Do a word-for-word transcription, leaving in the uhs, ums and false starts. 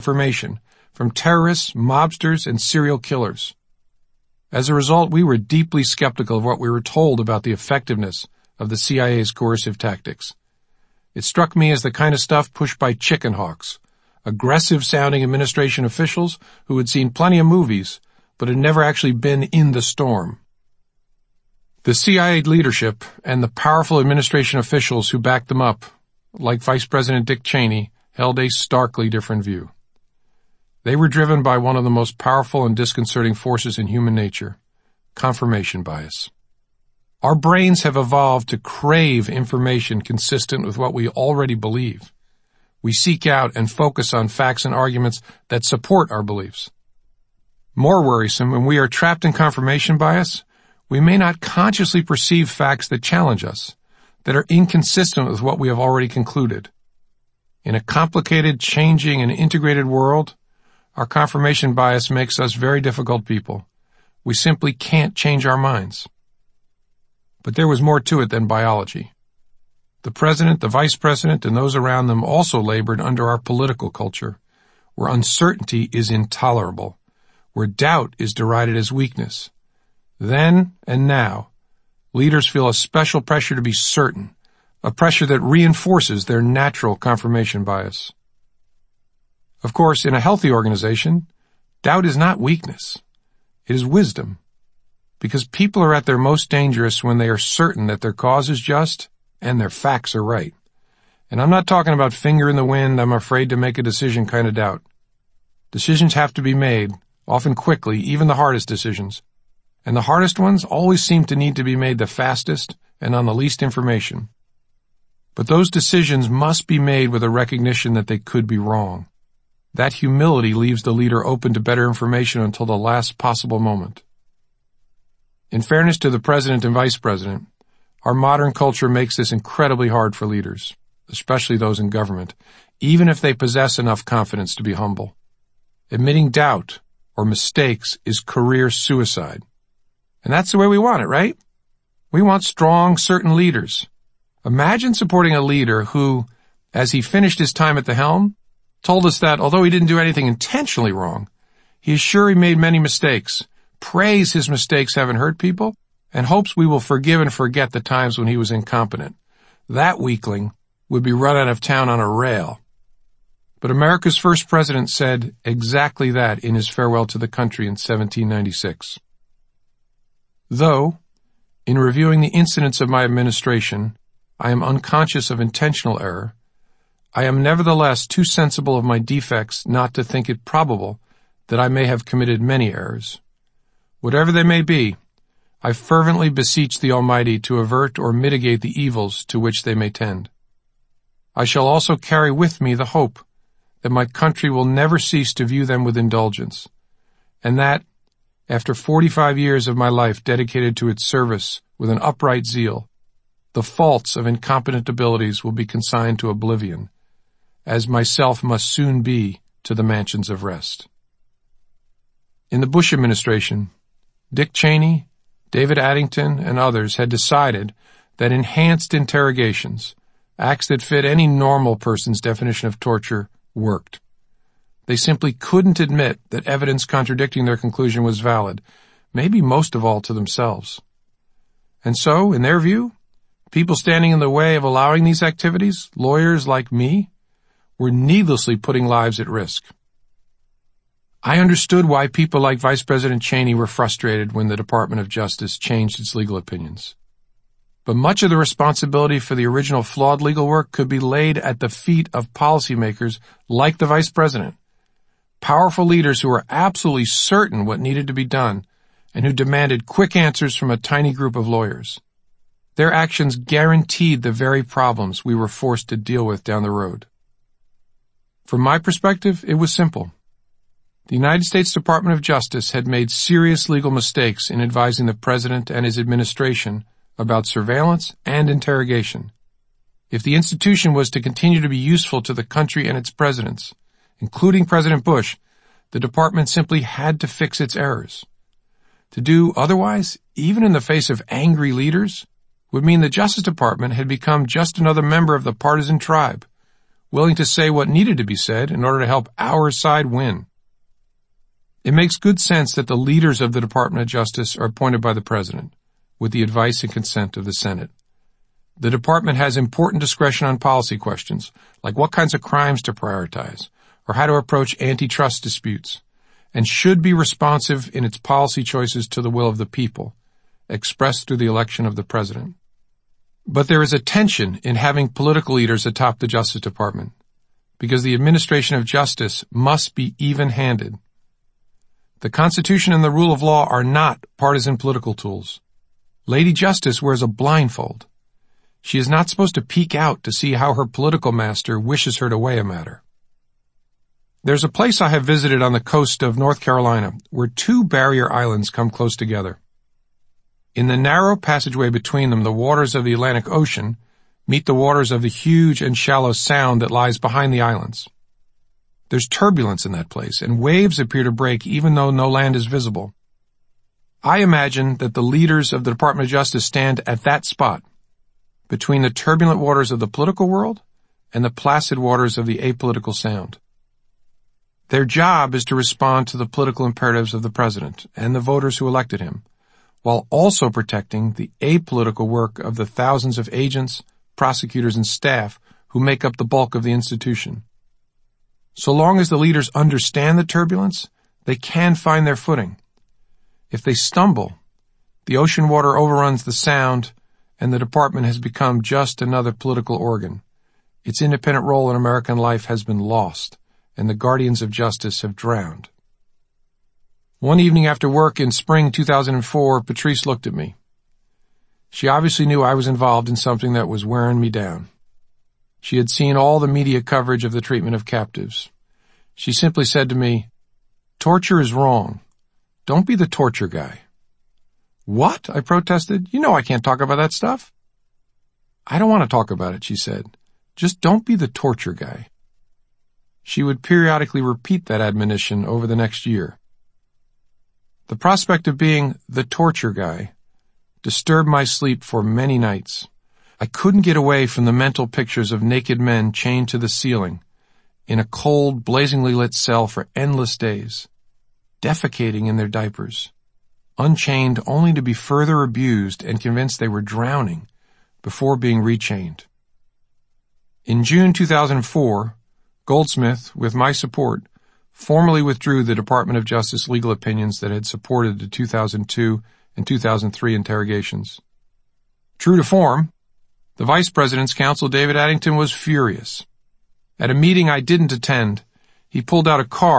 information from terrorists, mobsters, and serial killers. As a result, we were deeply skeptical of what we were told about the effectiveness of the C I A's coercive tactics. It struck me as the kind of stuff pushed by chicken hawks, aggressive-sounding administration officials who had seen plenty of movies but had never actually been in the storm. The C I A leadership and the powerful administration officials who backed them up, like Vice President Dick Cheney, held a starkly different view. They were driven by one of the most powerful and disconcerting forces in human nature, confirmation bias. Our brains have evolved to crave information consistent with what we already believe. We seek out and focus on facts and arguments that support our beliefs. More worrisome, when we are trapped in confirmation bias, we may not consciously perceive facts that challenge us, that are inconsistent with what we have already concluded. In a complicated, changing, and integrated world, our confirmation bias makes us very difficult people. We simply can't change our minds. But there was more to it than biology. The president, the vice president, and those around them also labored under our political culture, where uncertainty is intolerable, where doubt is derided as weakness. Then and now, leaders feel a special pressure to be certain, a pressure that reinforces their natural confirmation bias. Of course, in a healthy organization, doubt is not weakness. It is wisdom, because people are at their most dangerous when they are certain that their cause is just and their facts are right. And I'm not talking about finger in the wind, I'm afraid to make a decision kind of doubt. Decisions have to be made, often quickly, even the hardest decisions. And the hardest ones always seem to need to be made the fastest and on the least information. But those decisions must be made with a recognition that they could be wrong. That humility leaves the leader open to better information until the last possible moment. In fairness to the president and vice president, our modern culture makes this incredibly hard for leaders, especially those in government, even if they possess enough confidence to be humble. Admitting doubt or mistakes is career suicide. And that's the way we want it, right? We want strong, certain leaders. Imagine supporting a leader who, as he finished his time at the helm, told us that although he didn't do anything intentionally wrong, he is sure he made many mistakes, prays his mistakes haven't hurt people, and hopes we will forgive and forget the times when he was incompetent. That weakling would be run out of town on a rail. But America's first president said exactly that in his farewell to the country in seventeen ninety-six. Though, in reviewing the incidents of my administration, I am unconscious of intentional error, I am nevertheless too sensible of my defects not to think it probable that I may have committed many errors. Whatever they may be, I fervently beseech the Almighty to avert or mitigate the evils to which they may tend. I shall also carry with me the hope that my country will never cease to view them with indulgence, and that, after forty-five years of my life dedicated to its service with an upright zeal, the faults of incompetent abilities will be consigned to oblivion, as myself must soon be to the mansions of rest. In the Bush administration, Dick Cheney, David Addington, and others had decided that enhanced interrogations, acts that fit any normal person's definition of torture, worked. They simply couldn't admit that evidence contradicting their conclusion was valid, maybe most of all to themselves. And so, in their view, people standing in the way of allowing these activities, lawyers like me, were needlessly putting lives at risk. I understood why people like Vice President Cheney were frustrated when the Department of Justice changed its legal opinions. But much of the responsibility for the original flawed legal work could be laid at the feet of policymakers like the Vice President, powerful leaders who were absolutely certain what needed to be done and who demanded quick answers from a tiny group of lawyers. Their actions guaranteed the very problems we were forced to deal with down the road. From my perspective, it was simple. The United States Department of Justice had made serious legal mistakes in advising the President and his administration about surveillance and interrogation. If the institution was to continue to be useful to the country and its presidents, including President Bush, the department simply had to fix its errors. To do otherwise, even in the face of angry leaders, would mean the Justice Department had become just another member of the partisan tribe, willing to say what needed to be said in order to help our side win. It makes good sense that the leaders of the Department of Justice are appointed by the President, with the advice and consent of the Senate. The department has important discretion on policy questions, like what kinds of crimes to prioritize, or how to approach antitrust disputes, and should be responsive in its policy choices to the will of the people, expressed through the election of the President. But there is a tension in having political leaders atop the Justice Department, because the administration of justice must be even-handed. The Constitution and the rule of law are not partisan political tools. Lady Justice wears a blindfold. She is not supposed to peek out to see how her political master wishes her to weigh a matter. There's a place I have visited on the coast of North Carolina where two barrier islands come close together. In the narrow passageway between them, the waters of the Atlantic Ocean meet the waters of the huge and shallow sound that lies behind the islands. There's turbulence in that place, and waves appear to break even though no land is visible. I imagine that the leaders of the Department of Justice stand at that spot, between the turbulent waters of the political world and the placid waters of the apolitical sound. Their job is to respond to the political imperatives of the President and the voters who elected him, while also protecting the apolitical work of the thousands of agents, prosecutors, and staff who make up the bulk of the institution. So long as the leaders understand the turbulence, they can find their footing. If they stumble, the ocean water overruns the sound, and the department has become just another political organ. Its independent role in American life has been lost, and the guardians of justice have drowned. One evening after work in spring two thousand four, Patrice looked at me. She obviously knew I was involved in something that was wearing me down. She had seen all the media coverage of the treatment of captives. She simply said to me, "Torture is wrong. Don't be the torture guy." "What?" I protested. "You know I can't talk about that stuff." "I don't want to talk about it," she said. "Just don't be the torture guy." She would periodically repeat that admonition over the next year. The prospect of being the torture guy disturbed my sleep for many nights. I couldn't get away from the mental pictures of naked men chained to the ceiling in a cold, blazingly lit cell for endless days, defecating in their diapers, unchained only to be further abused and convinced they were drowning before being rechained. In June two thousand four, Goldsmith, with my support, formally withdrew the Department of Justice legal opinions that had supported the two thousand two and two thousand three interrogations. True to form, the Vice President's counsel, David Addington, was furious. At a meeting I didn't attend, he pulled out a card